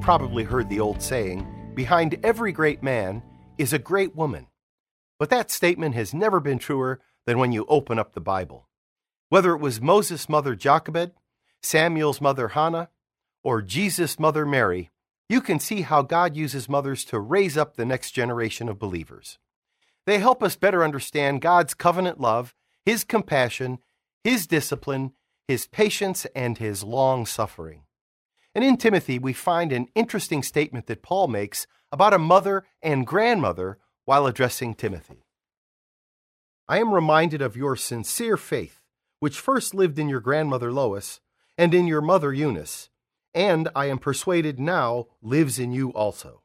probably heard the old saying, behind every great man is a great woman. But that statement has never been truer than when you open up the Bible. Whether it was Moses' mother Jochebed, Samuel's mother Hannah, or Jesus' mother Mary, you can see how God uses mothers to raise up the next generation of believers. They help us better understand God's covenant love, His compassion, His discipline, His patience, and His long suffering. And in Timothy, we find an interesting statement that Paul makes about a mother and grandmother while addressing Timothy. I am reminded of your sincere faith, which first lived in your grandmother Lois and in your mother Eunice, and I am persuaded now lives in you also.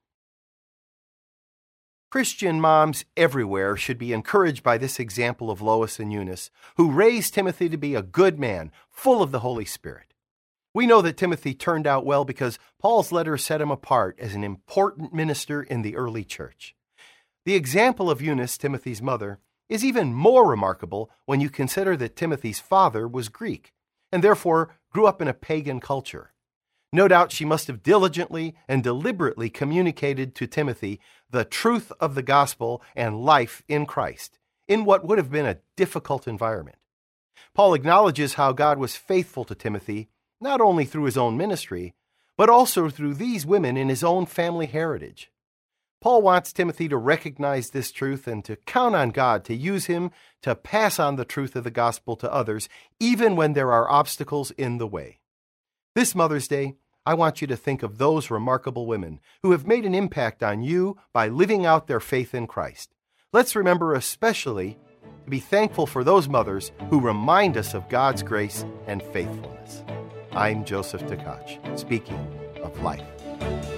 Christian moms everywhere should be encouraged by this example of Lois and Eunice, who raised Timothy to be a good man, full of the Holy Spirit. We know that Timothy turned out well because Paul's letter set him apart as an important minister in the early church. The example of Eunice, Timothy's mother, is even more remarkable when you consider that Timothy's father was Greek, and therefore grew up in a pagan culture. No doubt she must have diligently and deliberately communicated to Timothy the truth of the gospel and life in Christ, in what would have been a difficult environment. Paul acknowledges how God was faithful to Timothy, not only through his own ministry, but also through these women in his own family heritage. Paul wants Timothy to recognize this truth and to count on God to use him to pass on the truth of the gospel to others, even when there are obstacles in the way. This Mother's Day, I want you to think of those remarkable women who have made an impact on you by living out their faith in Christ. Let's remember especially to be thankful for those mothers who remind us of God's grace and faithfulness. I'm Joseph Tkach, speaking of life.